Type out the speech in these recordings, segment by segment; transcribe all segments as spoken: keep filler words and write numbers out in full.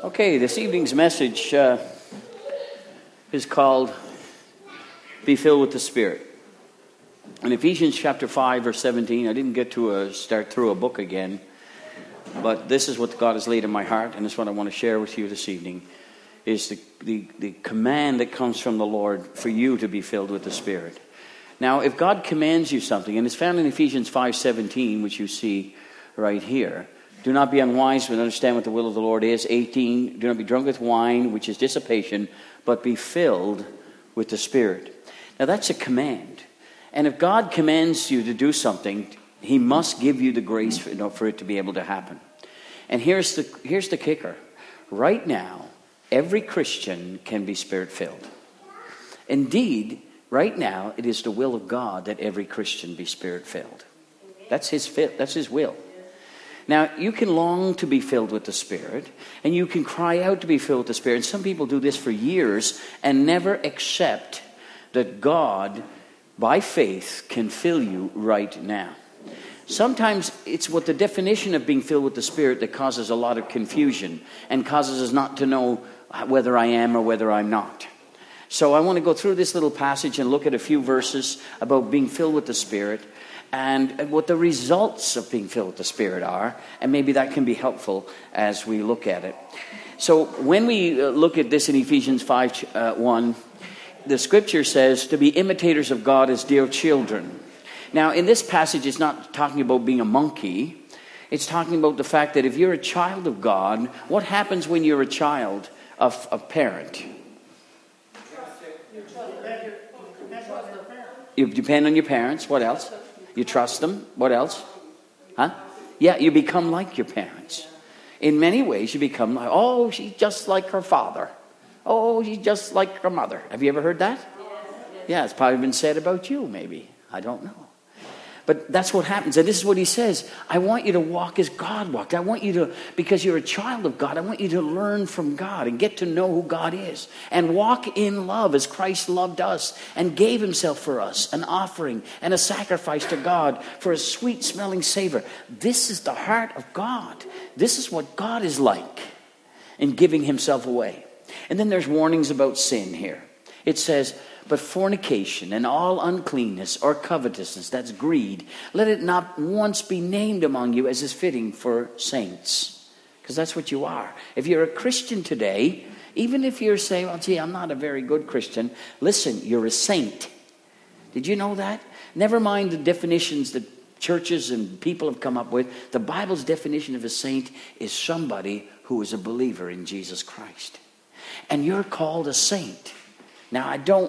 Okay, this evening's message uh, is called Be Filled with the Spirit. In Ephesians chapter five, verse seventeen, I didn't get to uh, start through a book again, but this is what God has laid in my heart, and it's what I want to share with you this evening, is the, the, the command that comes from the Lord for you to be filled with the Spirit. Now, if God commands you something, and it's found in Ephesians five seventeen, which you see right here, do not be unwise, but understand what the will of the Lord is. eighteen, do not be drunk with wine, which is dissipation, but be filled with the Spirit. Now, that's a command. And if God commands you to do something, He must give you the grace for, you know, for it to be able to happen. And here's the, here's the kicker. Right now, every Christian can be Spirit-filled. Indeed, right now, it is the will of God that every Christian be Spirit-filled. That's His, that's His will. Now, you can long to be filled with the Spirit, and you can cry out to be filled with the Spirit. And some people do this for years and never accept that God, by faith, can fill you right now. Sometimes it's what the definition of being filled with the Spirit that causes a lot of confusion and causes us not to know whether I am or whether I'm not. So I want to go through this little passage and look at a few verses about being filled with the Spirit, and what the results of being filled with the Spirit are, and maybe that can be helpful as we look at it. So when we look at this in Ephesians five one, the scripture says to be imitators of God as dear children. Now in this passage it's not talking about being a monkey. It's talking about the fact that if you're a child of God, what happens when you're a child of a parent? You depend on your parents. What else? You trust them. What else? Huh? Yeah, you become like your parents. In many ways, you become like, oh, she's just like her father. Oh, she's just like her mother. Have you ever heard that? Yeah, it's probably been said about you, maybe. I don't know. But that's what happens. And this is what he says. I want you to walk as God walked. I want you to, because you're a child of God, I want you to learn from God and get to know who God is. And walk in love as Christ loved us and gave himself for us, an offering and a sacrifice to God for a sweet smelling savor. This is the heart of God. This is what God is like in giving himself away. And then there's warnings about sin here. It says, but fornication and all uncleanness or covetousness, that's greed, let it not once be named among you as is fitting for saints. Because that's what you are. If you're a Christian today, even if you're saying, well, gee, I'm not a very good Christian, listen, you're a saint. Did you know that? Never mind the definitions that churches and people have come up with. The Bible's definition of a saint is somebody who is a believer in Jesus Christ. And you're called a saint. Now, I don't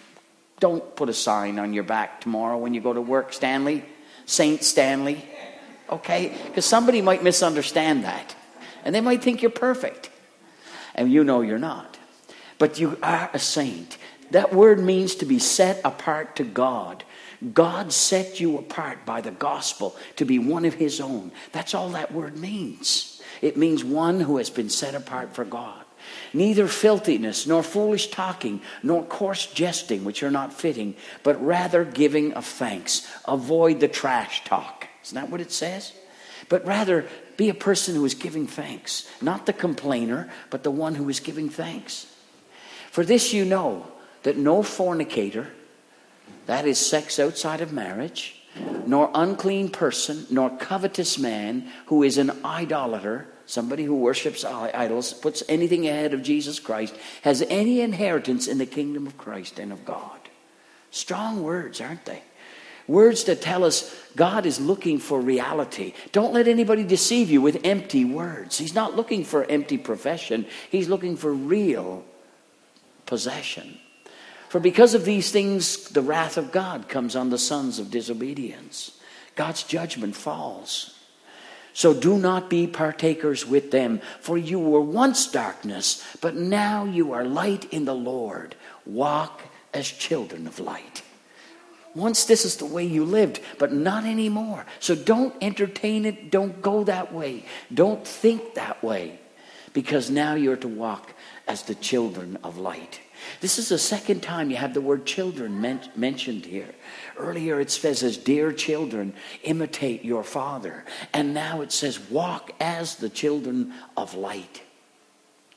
Don't put a sign on your back tomorrow when you go to work, Stanley. Saint Stanley. Okay? Because somebody might misunderstand that. And they might think you're perfect. And you know you're not. But you are a saint. That word means to be set apart to God. God set you apart by the gospel to be one of his own. That's all that word means. It means one who has been set apart for God. Neither filthiness, nor foolish talking, nor coarse jesting, which are not fitting, but rather giving of thanks. Avoid the trash talk. Isn't that what it says? But rather be a person who is giving thanks. Not the complainer, but the one who is giving thanks. For this you know, that no fornicator, that is sex outside of marriage, nor unclean person, nor covetous man, who is an idolater, somebody who worships idols, puts anything ahead of Jesus Christ, has any inheritance in the kingdom of Christ and of God. Strong words, aren't they? Words that tell us God is looking for reality. Don't let anybody deceive you with empty words. He's not looking for empty profession. He's looking for real possession. For because of these things, the wrath of God comes on the sons of disobedience. God's judgment falls. So do not be partakers with them, for you were once darkness, but now you are light in the Lord. Walk as children of light. Once this is the way you lived, but not anymore. So don't entertain it. Don't go that way. Don't think that way, because now you're to walk as the children of light. This is the second time you have the word children men- mentioned here. Earlier it says, as dear children, imitate your father. And now it says, walk as the children of light.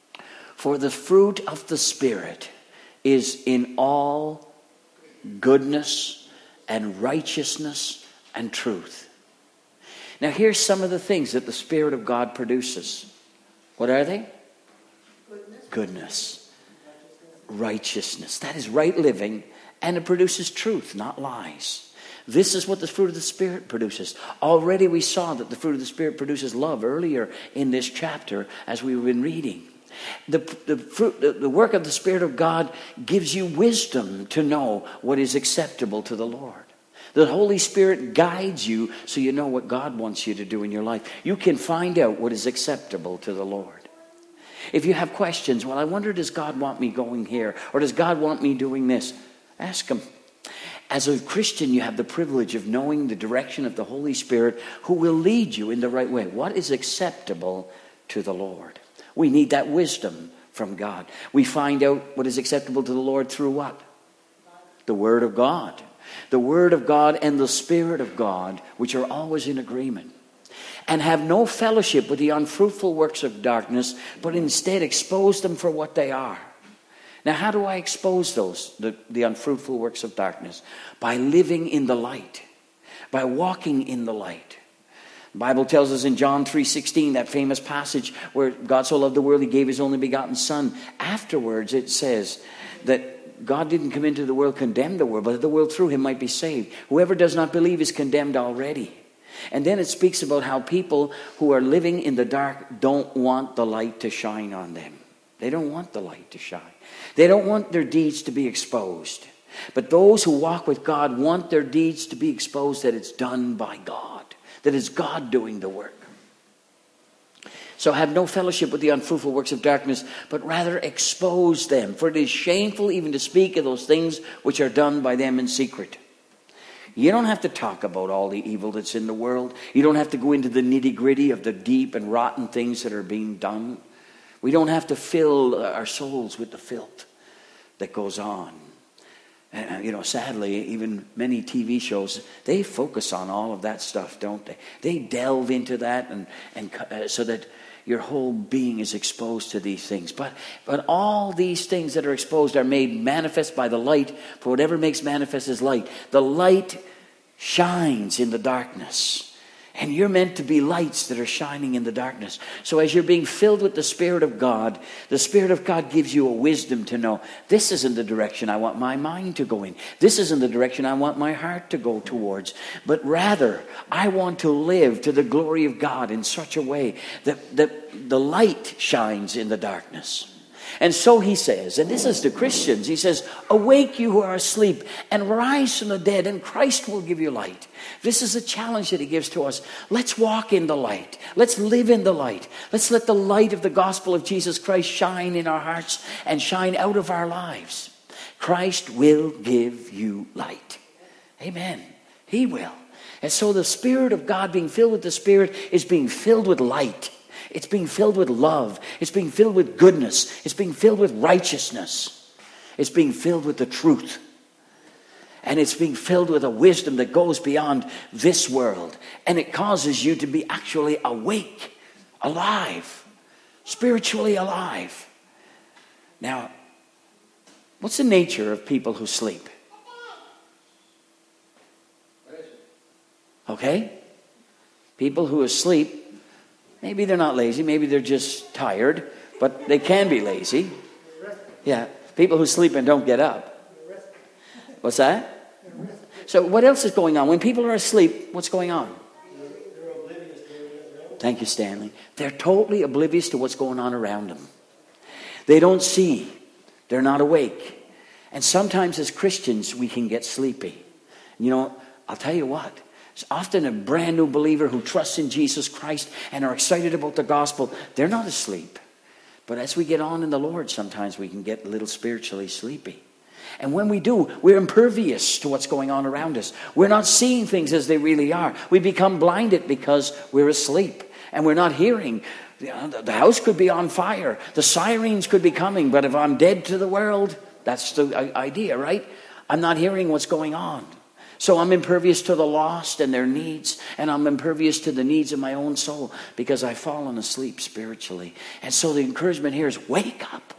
For the fruit of the Spirit is in all goodness and righteousness and truth. Now here's some of the things that the Spirit of God produces. What are they? Goodness. Goodness. Righteousness. That is right living, and it produces truth, not lies. This is what the fruit of the Spirit produces. Already we saw that the fruit of the Spirit produces love earlier in this chapter as we've been reading. The, the, fruit, the, the work of the Spirit of God gives you wisdom to know what is acceptable to the Lord. The Holy Spirit guides you so you know what God wants you to do in your life. You can find out what is acceptable to the Lord. If you have questions, well, I wonder, does God want me going here? Or does God want me doing this? Ask Him. As a Christian, you have the privilege of knowing the direction of the Holy Spirit who will lead you in the right way. What is acceptable to the Lord? We need that wisdom from God. We find out what is acceptable to the Lord through what? The Word of God. The Word of God and the Spirit of God, which are always in agreement. And have no fellowship with the unfruitful works of darkness, but instead expose them for what they are. Now, how do I expose those, the, the unfruitful works of darkness? By living in the light. By walking in the light. The Bible tells us in John three sixteen, that famous passage where God so loved the world, He gave His only begotten Son. Afterwards, it says that God didn't come into the world to condemn the world, but that the world through Him might be saved. Whoever does not believe is condemned already. And then it speaks about how people who are living in the dark don't want the light to shine on them. They don't want the light to shine. They don't want their deeds to be exposed. But those who walk with God want their deeds to be exposed, that it's done by God. That it's God doing the work. So have no fellowship with the unfruitful works of darkness, but rather expose them. For it is shameful even to speak of those things which are done by them in secret. You don't have to talk about all the evil that's in the world. You don't have to go into the nitty-gritty of the deep and rotten things that are being done. We don't have to fill our souls with the filth that goes on. And, you know, sadly, even many T V shows, they focus on all of that stuff, don't they? They delve into that and, and uh, so that your whole being is exposed to these things. But, but all these things that are exposed are made manifest by the light, for whatever makes manifest is light. The light shines in the darkness. And you're meant to be lights that are shining in the darkness. So as you're being filled with the Spirit of God, the Spirit of God gives you a wisdom to know, this isn't the direction I want my mind to go in. This isn't the direction I want my heart to go towards. But rather, I want to live to the glory of God in such a way that, that the light shines in the darkness. And so he says, and this is to Christians, he says, awake you who are asleep and rise from the dead, and Christ will give you light. This is a challenge that he gives to us. Let's walk in the light. Let's live in the light. Let's let the light of the gospel of Jesus Christ shine in our hearts and shine out of our lives. Christ will give you light. Amen. He will. And so the Spirit of God, being filled with the Spirit, is being filled with light. It's being filled with love. It's being filled with goodness. It's being filled with righteousness. It's being filled with the truth. And it's being filled with a wisdom that goes beyond this world. And it causes you to be actually awake, alive, spiritually alive. Now, what's the nature of people who sleep? Okay? People who asleep, maybe they're not lazy, maybe they're just tired, but they can be lazy. Yeah, people who sleep and don't get up. What's that? So what else is going on? When people are asleep, what's going on? Thank you, Stanley. They're totally oblivious to what's going on around them. They don't see. They're not awake. And sometimes as Christians, we can get sleepy. You know, I'll tell you what. It's often a brand new believer who trusts in Jesus Christ and are excited about the gospel. They're not asleep. But as we get on in the Lord, sometimes we can get a little spiritually sleepy. And when we do, we're impervious to what's going on around us. We're not seeing things as they really are. We become blinded because we're asleep. And we're not hearing. The house could be on fire. The sirens could be coming. But if I'm dead to the world, that's the idea, right? I'm not hearing what's going on. So I'm impervious to the lost and their needs. And I'm impervious to the needs of my own soul because I've fallen asleep spiritually. And so the encouragement here is wake up.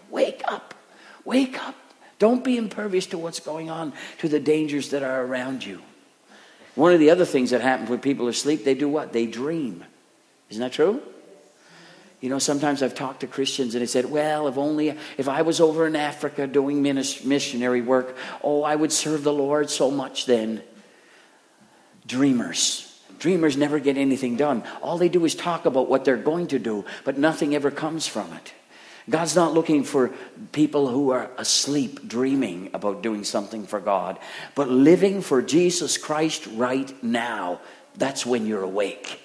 Wake up. Don't be impervious to what's going on, to the dangers that are around you. One of the other things that happens when people are asleep, they do what? They dream. Isn't that true? You know, sometimes I've talked to Christians and they said, well, if only, if I was over in Africa doing missionary work, oh, I would serve the Lord so much then. Dreamers. Dreamers never get anything done. All they do is talk about what they're going to do, but nothing ever comes from it. God's not looking for people who are asleep, dreaming about doing something for God, but living for Jesus Christ right now. That's when you're awake.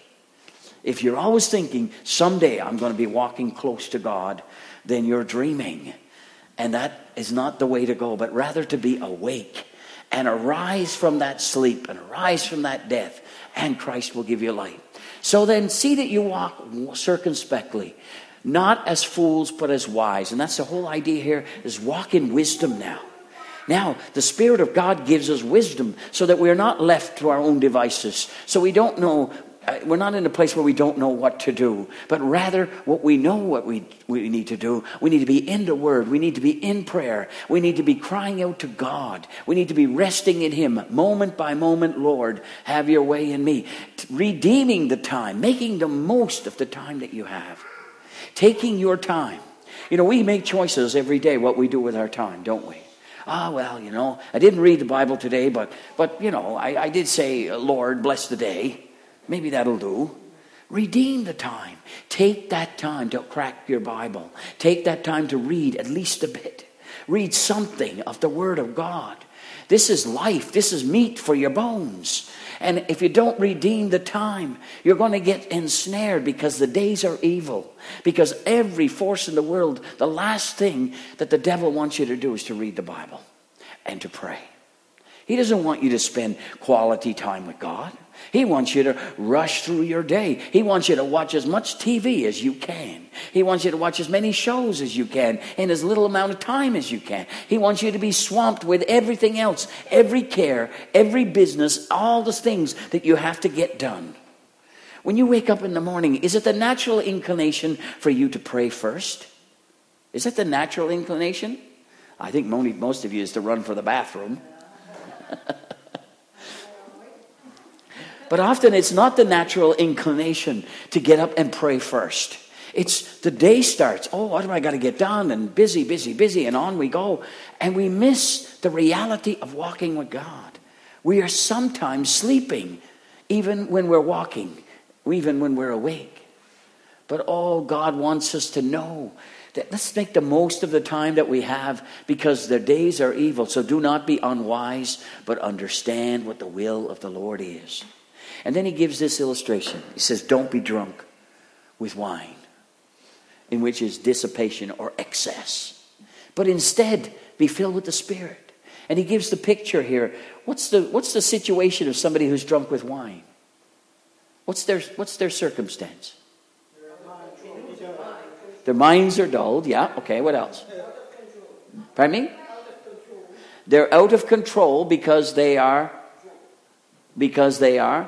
If you're always thinking, someday I'm going to be walking close to God, then you're dreaming. And that is not the way to go, but rather to be awake and arise from that sleep and arise from that death, and Christ will give you light. So then see that you walk circumspectly, not as fools, but as wise. And that's the whole idea here, is walk in wisdom now. Now, the Spirit of God gives us wisdom so that we're not left to our own devices. So we don't know, uh, we're not in a place where we don't know what to do. But rather, what we know what we, we need to do, we need to be in the Word. We need to be in prayer. We need to be crying out to God. We need to be resting in Him, moment by moment. Lord, have your way in me. Redeeming the time, making the most of the time that you have. Taking your time. You know, we make choices every day what we do with our time, don't we? Ah, well, you know, I didn't read the Bible today, but, but you know, I, I did say, Lord, bless the day. Maybe that'll do. Redeem the time. Take that time to crack your Bible. Take that time to read at least a bit. Read something of the Word of God. This is life. This is meat for your bones. And if you don't redeem the time, you're going to get ensnared, because the days are evil. Because every force in the world, the last thing that the devil wants you to do is to read the Bible and to pray. He doesn't want you to spend quality time with God. He wants you to rush through your day. He wants you to watch as much T V as you can. He wants you to watch as many shows as you can in as little amount of time as you can. He wants you to be swamped with everything else, every care, every business, all the things that you have to get done. When you wake up in the morning, is it the natural inclination for you to pray first? Is it the natural inclination? I think most of you is to run for the bathroom. But often it's not the natural inclination to get up and pray first. It's the day starts. Oh, what do I got to get done? And busy, busy, busy. And on we go. And we miss the reality of walking with God. We are sometimes sleeping even when we're walking, even when we're awake. But oh, God wants us to know that let's make the most of the time that we have, because the days are evil. So do not be unwise, but understand what the will of the Lord is. And then he gives this illustration. He says, don't be drunk with wine, in which is dissipation or excess. But instead, be filled with the Spirit. And he gives the picture here. What's the, what's the situation of somebody who's drunk with wine? What's their, what's their circumstance? Their minds are dulled. Yeah, okay, what else? Pardon me? They're out of control because they are, because they are,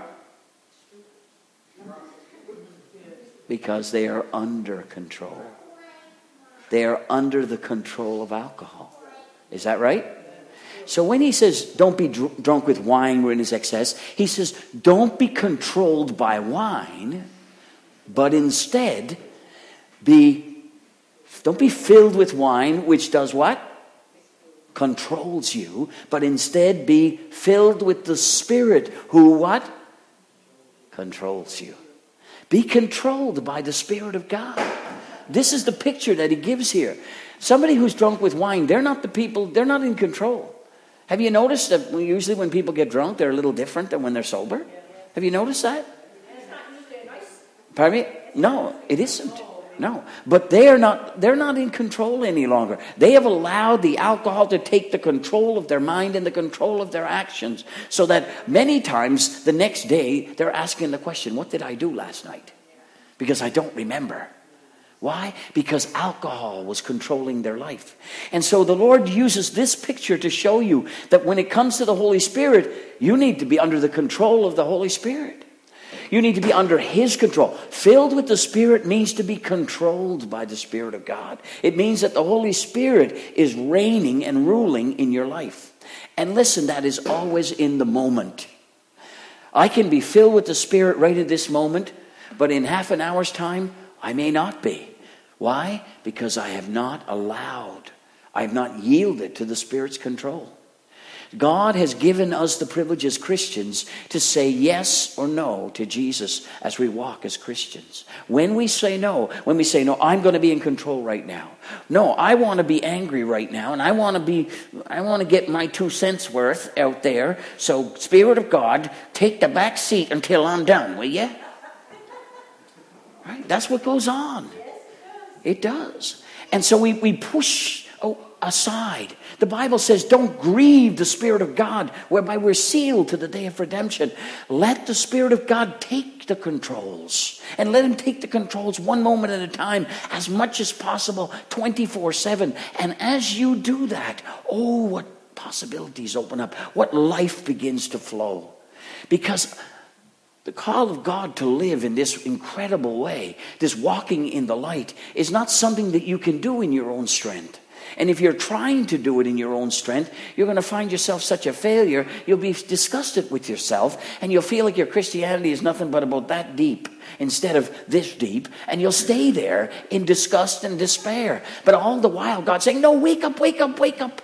because they are under control. They are under the control of alcohol. Is that right? So when he says, don't be dr- drunk with wine wherein is excess, he says, don't be controlled by wine, but instead be, don't be filled with wine, which does what? Controls you, but instead be filled with the Spirit, who what? Controls you. Be controlled by the Spirit of God. This is the picture that he gives here. Somebody who's drunk with wine, they're not the people, they're not in control. Have you noticed that usually when people get drunk, they're a little different than when they're sober? Have you noticed that? Pardon me? No, it isn't. No, but they are not, they're not in control any longer. They have allowed the alcohol to take the control of their mind and the control of their actions, so that many times the next day they're asking the question, what did I do last night? Because I don't remember. Why? Because alcohol was controlling their life. And so the Lord uses this picture to show you that when it comes to the Holy Spirit, you need to be under the control of the Holy Spirit. You need to be under his control. Filled with the Spirit means to be controlled by the Spirit of God. It means that the Holy Spirit is reigning and ruling in your life. And listen, that is always in the moment. I can be filled with the Spirit right at this moment, but in half an hour's time, I may not be. Why? Because I have not allowed, I have not yielded to the Spirit's control. God has given us the privilege as Christians to say yes or no to Jesus as we walk as Christians. When we say no, when we say, no, I'm going to be in control right now. No, I want to be angry right now, and I want to be, I want to get my two cents worth out there. So, Spirit of God, take the back seat until I'm done, will you? Right? That's what goes on. It does. And so we, we push oh, aside. The Bible says, don't grieve the Spirit of God, whereby we're sealed to the day of redemption. Let the Spirit of God take the controls. And let him take the controls one moment at a time, as much as possible, twenty-four seven. And as you do that, oh, what possibilities open up. What life begins to flow. Because the call of God to live in this incredible way, this walking in the light, is not something that you can do in your own strength. And if you're trying to do it in your own strength, you're going to find yourself such a failure. You'll be disgusted with yourself, and you'll feel like your Christianity is nothing but about that deep instead of this deep. And you'll stay there in disgust and despair. But all the while, God's saying, no, wake up, wake up, wake up.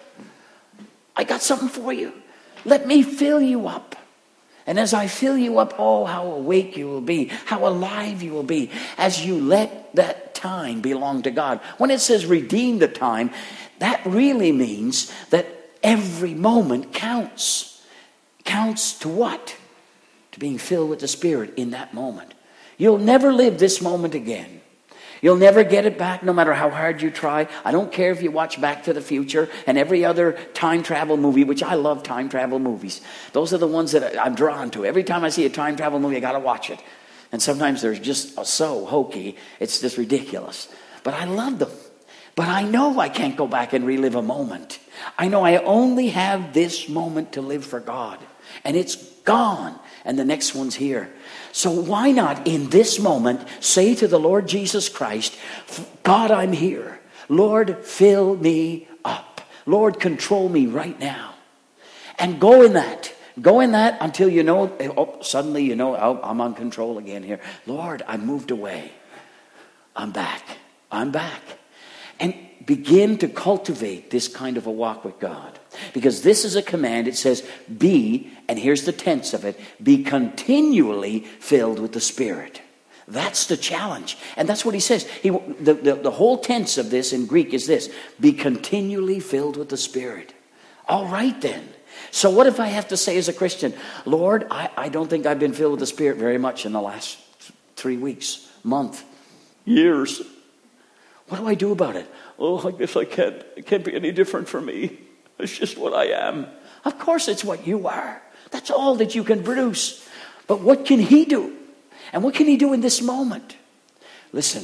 I got something for you. Let me fill you up. And as I fill you up, oh, how awake you will be, how alive you will be, as you let that time belong to God. When it says redeem the time, that really means that every moment counts. Counts to what? To being filled with the Spirit in that moment. You'll never live this moment again. You'll never get it back, no matter how hard you try. I don't care if you watch Back to the Future and every other time travel movie, which I love time travel movies. Those are the ones that I'm drawn to. Every time I see a time travel movie, I got to watch it. And sometimes they're just so hokey, it's just ridiculous. But I love them. But I know I can't go back and relive a moment. I know I only have this moment to live for God. And it's gone. And the next one's here. So why not in this moment say to the Lord Jesus Christ, God, I'm here. Lord, fill me up. Lord, control me right now. And go in that. Go in that until you know, oh, suddenly you know, oh, I'm on control again here. Lord, I moved away. I'm back. I'm back. And begin to cultivate this kind of a walk with God. Because this is a command. It says, be, and here's the tense of it, be continually filled with the Spirit. That's the challenge. And that's what he says. He, the, the, the whole tense of this in Greek is this, be continually filled with the Spirit. All right then. So what if I have to say as a Christian, Lord, I, I don't think I've been filled with the Spirit very much in the last three weeks, month, years. What do I do about it? Oh, I guess I can't, it can't be any different for me. It's just what I am. Of course it's what you are. That's all that you can produce. But what can he do? And what can he do in this moment? Listen,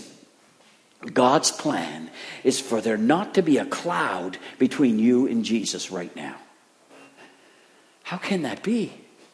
God's plan is for there not to be a cloud between you and Jesus right now. How can that be?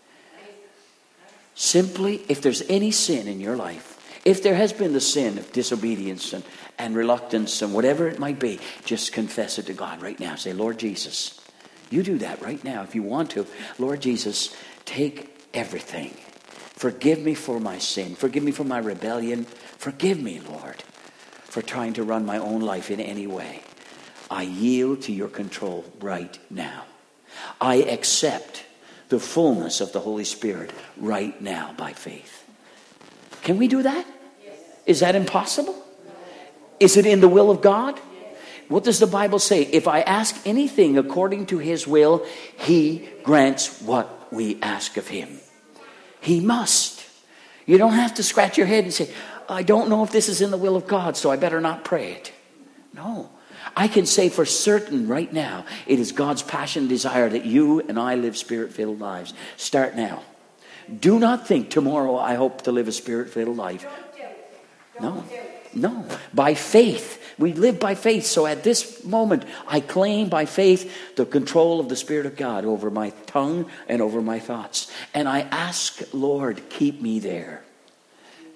Simply, if there's any sin in your life, if there has been the sin of disobedience and, and reluctance and whatever it might be, just confess it to God right now. Say, Lord Jesus, you do that right now if you want to. Lord Jesus, take everything. Forgive me for my sin. Forgive me for my rebellion. Forgive me, Lord, for trying to run my own life in any way. I yield to your control right now. I accept the fullness of the Holy Spirit right now by faith. Can we do that? Yes. Is that impossible? No. Is it in the will of God? Yes. What does the Bible say? If I ask anything according to his will, he grants what we ask of him. He must. You don't have to scratch your head and say, I don't know if this is in the will of God, so I better not pray it. No. I can say for certain right now, it is God's passion and desire that you and I live Spirit-filled lives. Start now. Do not think tomorrow I hope to live a Spirit-filled life. No, no. By faith. We live by faith. So at this moment, I claim by faith the control of the Spirit of God over my tongue and over my thoughts. And I ask, Lord, keep me there.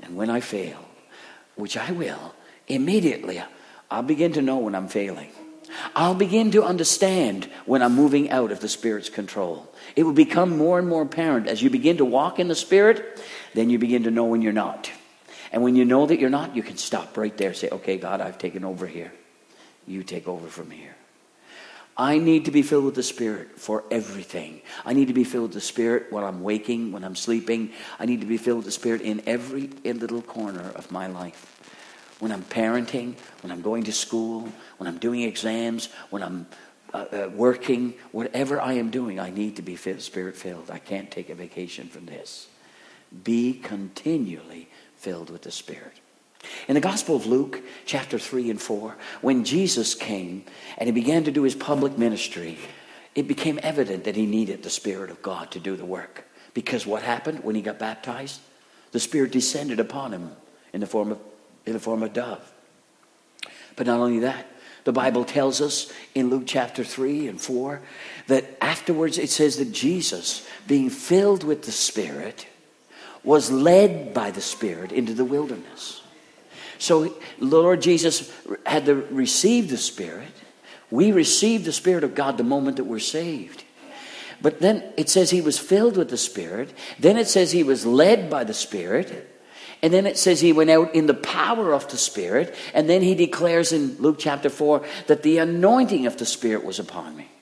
And when I fail, which I will, immediately I'll begin to know when I'm failing. I'll begin to understand when I'm moving out of the Spirit's control. It will become more and more apparent as you begin to walk in the Spirit, then you begin to know when you're not. And when you know that you're not, you can stop right there. Say, okay, God, I've taken over here. You take over from here. I need to be filled with the Spirit for everything. I need to be filled with the Spirit when I'm waking, when I'm sleeping. I need to be filled with the Spirit in every little corner of my life. When I'm parenting, when I'm going to school, when I'm doing exams, when I'm uh, uh, working, whatever I am doing, I need to be Spirit-filled. I can't take a vacation from this. Be continually filled with the Spirit. In the Gospel of Luke, chapter three and four, when Jesus came and he began to do his public ministry, it became evident that he needed the Spirit of God to do the work. Because what happened when he got baptized? The Spirit descended upon him in the form of, in the form of dove. But not only that, the Bible tells us in Luke chapter three and four that afterwards it says that Jesus, being filled with the Spirit, was led by the Spirit into the wilderness. So the Lord Jesus had to receive the Spirit. We receive the Spirit of God the moment that we're saved. But then it says he was filled with the Spirit. Then it says he was led by the Spirit. And then it says he went out in the power of the Spirit. And then he declares in Luke chapter four that the anointing of the Spirit was upon me.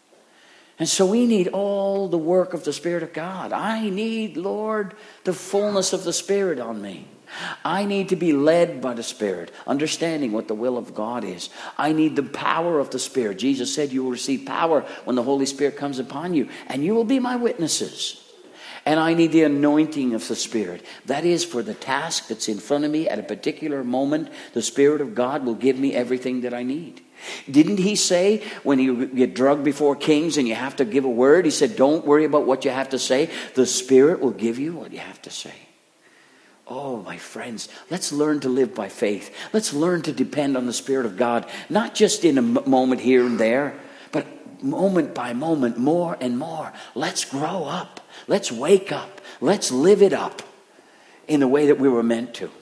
And so we need all the work of the Spirit of God. I need, Lord, the fullness of the Spirit on me. I need to be led by the Spirit, understanding what the will of God is. I need the power of the Spirit. Jesus said you will receive power when the Holy Spirit comes upon you, and you will be my witnesses. And I need the anointing of the Spirit. That is for the task that's in front of me at a particular moment. The Spirit of God will give me everything that I need. Didn't he say when you get drugged before kings and you have to give a word, he said, don't worry about what you have to say. The Spirit will give you what you have to say. Oh, my friends, let's learn to live by faith. Let's learn to depend on the Spirit of God, not just in a moment here and there, but moment by moment, more and more. Let's grow up. Let's wake up. Let's live it up in the way that we were meant to.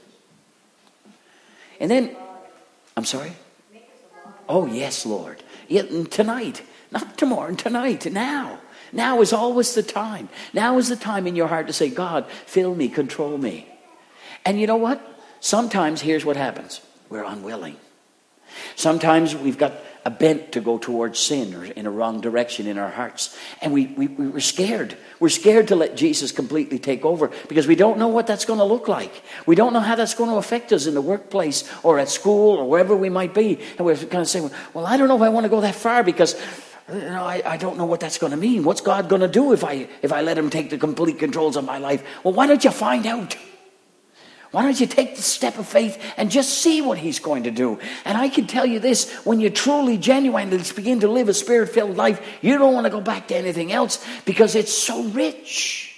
And then, I'm sorry? Oh, yes, Lord. Yeah, tonight, not tomorrow, tonight, now. Now is always the time. Now is the time in your heart to say, God, fill me, control me. And you know what? Sometimes here's what happens. We're unwilling. Sometimes we've got a bent to go towards sin or in a wrong direction in our hearts. And we, we, we're scared. We're scared to let Jesus completely take over because we don't know what that's going to look like. We don't know how that's going to affect us in the workplace or at school or wherever we might be. And we're kind of saying, well, I don't know if I want to go that far because you know, I, I don't know what that's going to mean. What's God going to do if I, if I let him take the complete controls of my life? Well, why don't you find out? Why don't you take the step of faith and just see what he's going to do? And I can tell you this, when you truly, genuinely begin to live a Spirit-filled life, you don't want to go back to anything else because it's so rich.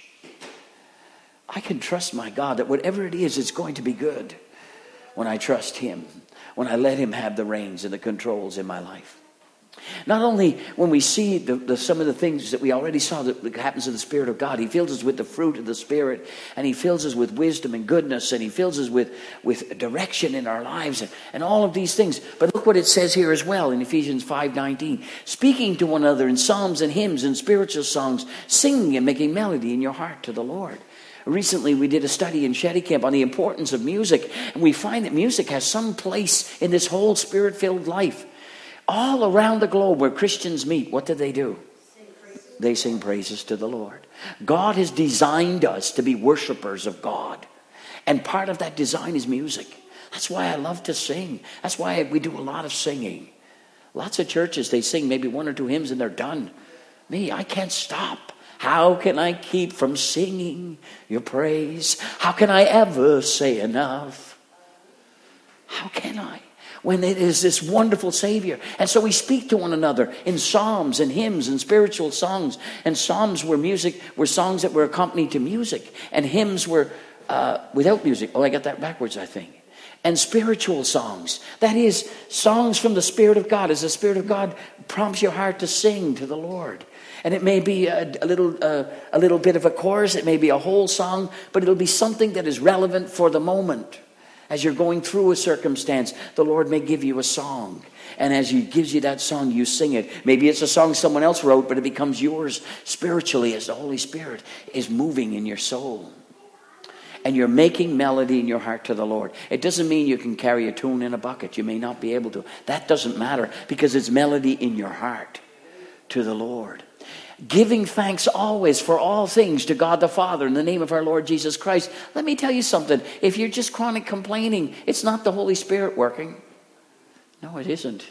I can trust my God that whatever it is, it's going to be good when I trust him, when I let him have the reins and the controls in my life. Not only when we see the, the, some of the things that we already saw that happens in the Spirit of God, he fills us with the fruit of the Spirit, and he fills us with wisdom and goodness, and he fills us with, with direction in our lives, and, and all of these things. But look what it says here as well in Ephesians five nineteen. Speaking to one another in psalms and hymns and spiritual songs, singing and making melody in your heart to the Lord. Recently, we did a study in Shetty Camp on the importance of music, and we find that music has some place in this whole Spirit-filled life. All around the globe where Christians meet, what do they do? Sing they sing praises to the Lord. God has designed us to be worshipers of God. And part of that design is music. That's why I love to sing. That's why we do a lot of singing. Lots of churches, they sing maybe one or two hymns and they're done. Me, I can't stop. How can I keep from singing your praise? How can I ever say enough? How can I? When it is this wonderful Savior. And so we speak to one another in psalms and hymns and spiritual songs. And psalms were music, were songs that were accompanied to music. And hymns were uh, without music. Oh, I got that backwards, I think. and spiritual songs. That is, songs from the Spirit of God. As the Spirit of God prompts your heart to sing to the Lord. And it may be a, a little uh, a little bit of a chorus. It may be a whole song. But it'll be something that is relevant for the moment. As you're going through a circumstance, the Lord may give you a song. And as He gives you that song, you sing it. Maybe it's a song someone else wrote, but it becomes yours spiritually as the Holy Spirit is moving in your soul. And you're making melody in your heart to the Lord. It doesn't mean you can carry a tune in a bucket. You may not be able to. That doesn't matter, because it's melody in your heart to the Lord. Giving thanks always for all things to God the Father in the name of our Lord Jesus Christ. Let me tell you something. If you're just chronic complaining, it's not the Holy Spirit working. No, it isn't.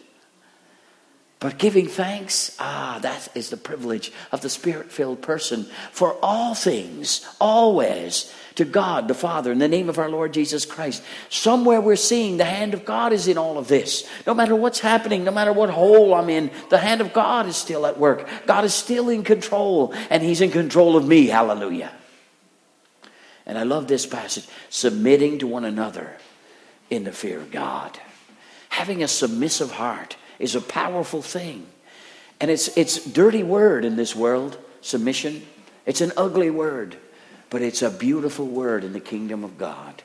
But giving thanks, ah, that is the privilege of the Spirit-filled person. For all things, always, to God the Father in the name of our Lord Jesus Christ. Somewhere we're seeing the hand of God is in all of this. No matter what's happening, no matter what hole I'm in, the hand of God is still at work. God is still in control, and He's in control of me. Hallelujah. And I love this passage. Submitting to one another in the fear of God. Having a submissive heart is a powerful thing. And it's it's a dirty word in this world, submission. It's an ugly word, but it's a beautiful word in the kingdom of God.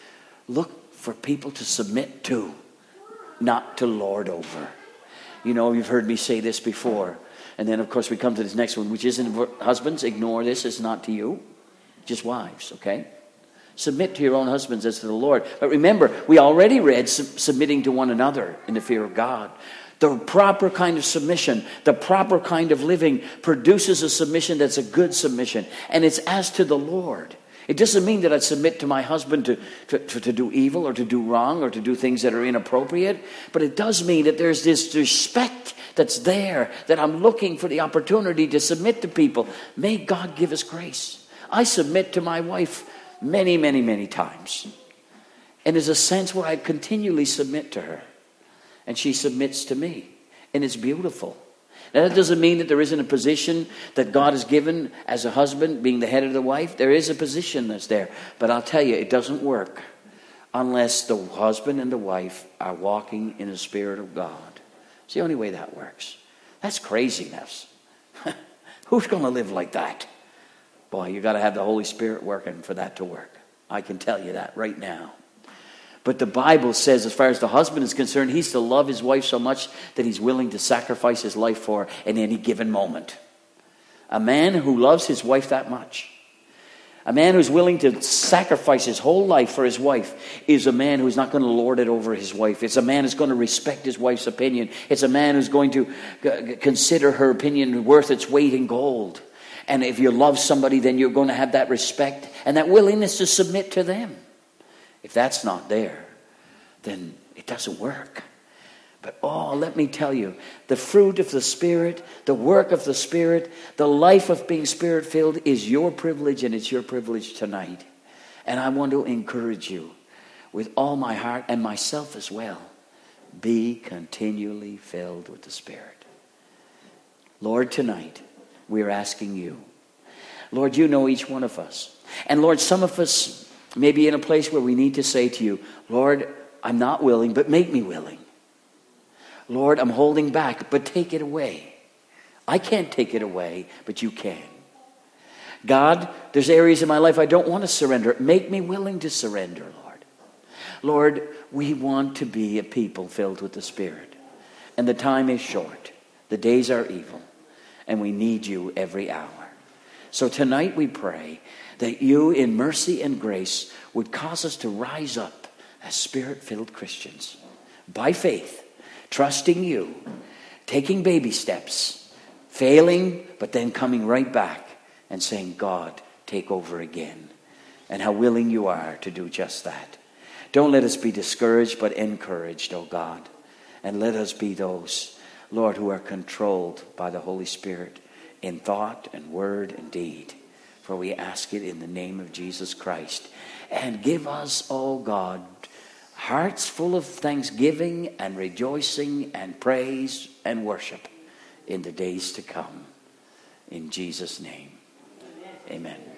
Look for people to submit to, not to lord over. You know, you've heard me say this before. And then, of course, we come to this next one, which isn't husbands. Ignore this. It's not to you. Just wives, okay? Submit to your own husbands as to the Lord. But remember, we already read sub- submitting to one another in the fear of God. The proper kind of submission, the proper kind of living produces a submission that's a good submission. And it's as to the Lord. It doesn't mean that I submit to my husband to, to, to, to do evil or to do wrong or to do things that are inappropriate. But it does mean that there's this respect that's there, that I'm looking for the opportunity to submit to people. May God give us grace. I submit to my wife many, many, many times. And there's a sense where I continually submit to her. And she submits to me. And it's beautiful. Now, that doesn't mean that there isn't a position that God has given as a husband, being the head of the wife. There is a position that's there. But I'll tell you, it doesn't work unless the husband and the wife are walking in the Spirit of God. It's the only way that works. That's craziness. Who's going to live like that? Boy, you got to have the Holy Spirit working for that to work. I can tell you that right now. But the Bible says, as far as the husband is concerned, he's to love his wife so much that he's willing to sacrifice his life for her in any given moment. A man who loves his wife that much, a man who's willing to sacrifice his whole life for his wife, is a man who's not going to lord it over his wife. It's a man who's going to respect his wife's opinion. It's a man who's going to consider her opinion worth its weight in gold. And if you love somebody, then you're going to have that respect and that willingness to submit to them. If that's not there, then it doesn't work. But oh, let me tell you, the fruit of the Spirit, the work of the Spirit, the life of being Spirit-filled is your privilege, and it's your privilege tonight. And I want to encourage you with all my heart, and myself as well, be continually filled with the Spirit. Lord, tonight, we're asking you. Lord, you know each one of us. And Lord, some of us may be in a place where we need to say to you, Lord, I'm not willing, but make me willing. Lord, I'm holding back, but take it away. I can't take it away, but you can. God, there's areas in my life I don't want to surrender. Make me willing to surrender, Lord. Lord, we want to be a people filled with the Spirit. And the time is short. The days are evil. And we need you every hour. So tonight we pray that you in mercy and grace would cause us to rise up as Spirit-filled Christians. By faith, trusting you, taking baby steps, failing, but then coming right back and saying, God, take over again. And how willing you are to do just that. Don't let us be discouraged, but encouraged, oh God. And let us be those, Lord, who are controlled by the Holy Spirit in thought and word and deed. For we ask it in the name of Jesus Christ. And give us, oh God, hearts full of thanksgiving and rejoicing and praise and worship in the days to come. In Jesus' name, amen.